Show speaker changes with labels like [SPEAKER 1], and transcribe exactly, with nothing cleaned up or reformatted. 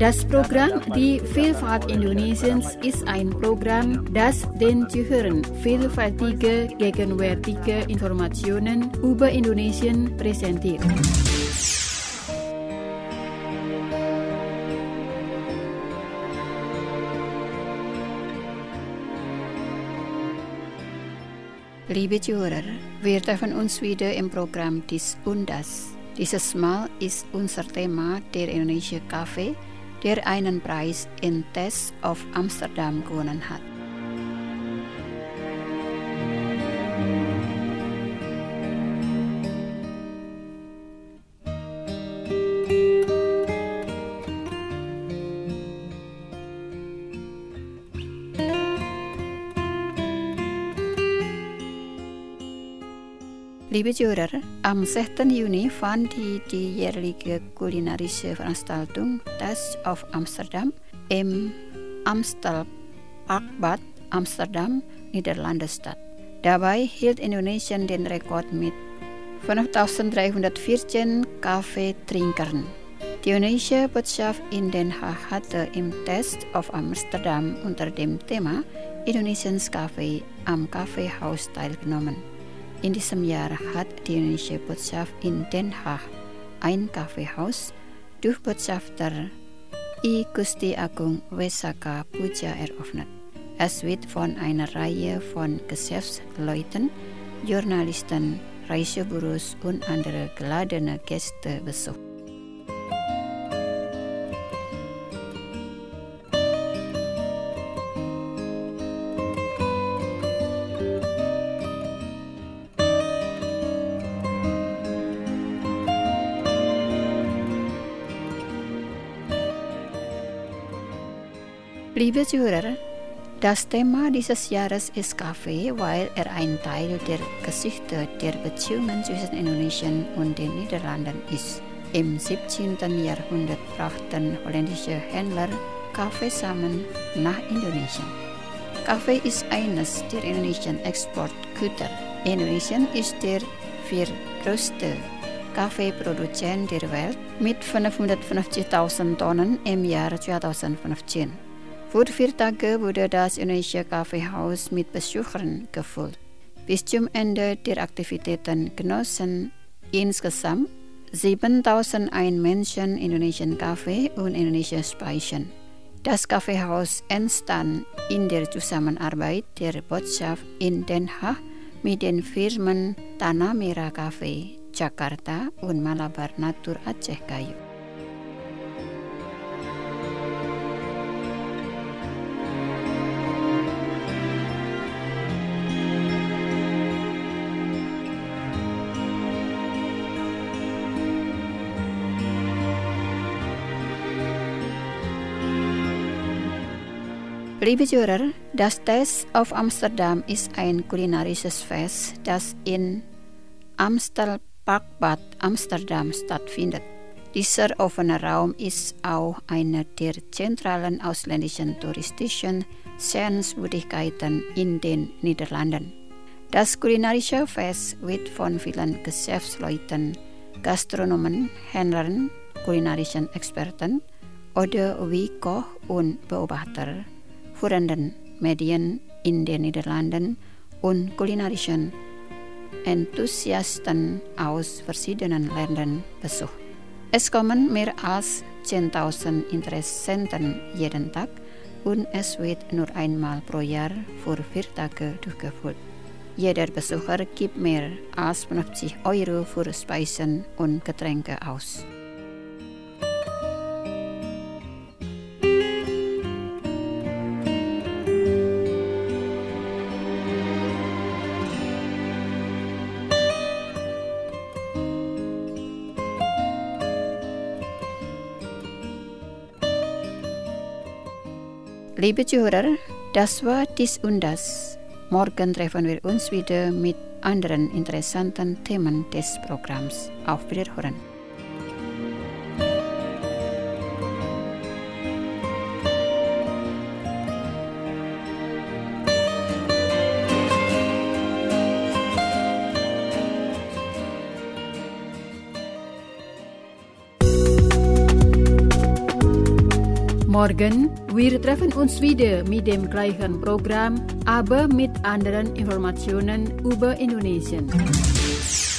[SPEAKER 1] Das Programm Die Vielfalt Indonesiens ist ein Programm, das den Zuhörern vielfältige, gegenwärtige Informationen über Indonesien präsentiert. Liebe Zuhörer, wir treffen uns wieder im Programm Dies und Das. Dieses Mal ist unser Thema der Indonesia Café, der einen Preis in Taste of Amsterdam gewonnen hat. Liebe Zuhörer, am sechsten Juni fand die, die jährliche kulinarische Veranstaltung Taste of Amsterdam im Amstel Parkbad Amsterdam, Niederlande statt. Dabei hielt Indonesien den Rekord mit fünftausenddreihundertvierzehn Kaffeetrinkern. Die indonesische Botschaft in Den Haag hatte im Taste of Amsterdam unter dem Thema Indonesiens Kaffee am Kaffeehaus teilgenommen. In diesem Jahr hat die indonesische Botschaft in Den Haag ein Kaffeehaus durch Botschafter I Gusti Agung Wesaka Puja eröffnet. Es wird von einer Reihe von Geschäftsleuten, Journalisten, Reisebüros und anderen geladenen Gästen besucht. Liebe Zuhörer, das Thema dieses Jahres ist Kaffee, weil er ein Teil der Geschichte der Beziehungen zwischen Indonesien und den Niederlanden ist. Im siebzehnten Jahrhundert brachten holländische Händler Kaffeesamen nach Indonesien. Kaffee ist eines der indonesischen Exportgüter. Indonesien ist der viertgrößte Kaffeeproduzent der Welt mit fünfhundertfünfzigtausend Tonnen im Jahr zweitausendfünfzehn. Für vier Tage wurde das indonesische Kaffeehaus mit Besuchern gefüllt. Bis zum Ende der Aktivitäten genossen insgesamt siebentausendeins Menschen indonesischen Kaffee und indonesische Speisen. Das Kaffeehaus entstand in der Zusammenarbeit der Botschaft in Den Haag mit den Firmen Tanah Merah Kaffee, Jakarta und Malabar Natur Aceh Kayu. Liebe Zuhörer, das Taste of Amsterdam ist ein kulinarisches Fest, das in Amstel Parkbad Amsterdam stattfindet. Dieser offene Raum ist auch eine der zentralen ausländischen touristischen Sehenswürdigkeiten in den Niederlanden. Das kulinarische Fest wird von vielen Geschäftsleuten, Gastronomen, Händlern, kulinarischen Experten oder wie Koch und Beobachter führenden Medien in den Niederlanden und kulinarischen Enthusiasten aus verschiedenen Ländern besucht. Es kommen mehr als zehntausend Interessenten jeden Tag und es wird nur einmal pro Jahr für vier Tage durchgeführt. Jeder Besucher gibt mehr als fünfzig Euro für Speisen und Getränke aus. Liebe Zuhörer, das war Dies und Das. Morgen treffen wir uns wieder mit anderen interessanten Themen des Programms. Auf Wiederhören. Morgen, wir treffen uns wieder mit dem gleichen Programm, aber mit anderen Informationen über Indonesien.